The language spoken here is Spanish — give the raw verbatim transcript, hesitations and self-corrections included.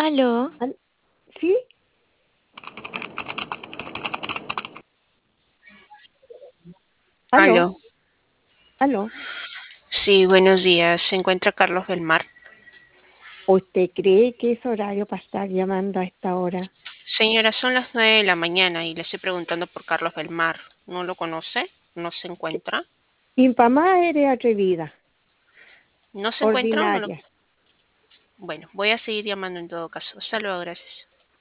Aló, Al- ¿Sí? ¿Aló? aló. ¿Aló? Sí, buenos días. ¿Se encuentra Carlos Belmar? ¿Usted cree que es horario para estar llamando a esta hora? Señora, son las nueve de la mañana y le estoy preguntando por Carlos Belmar. ¿No lo conoce? ¿No se encuentra? Impamá eres atrevida, ¿No se encuentra? ¿No lo... ordinaria. Bueno, voy a seguir llamando en todo caso. Hasta luego, gracias.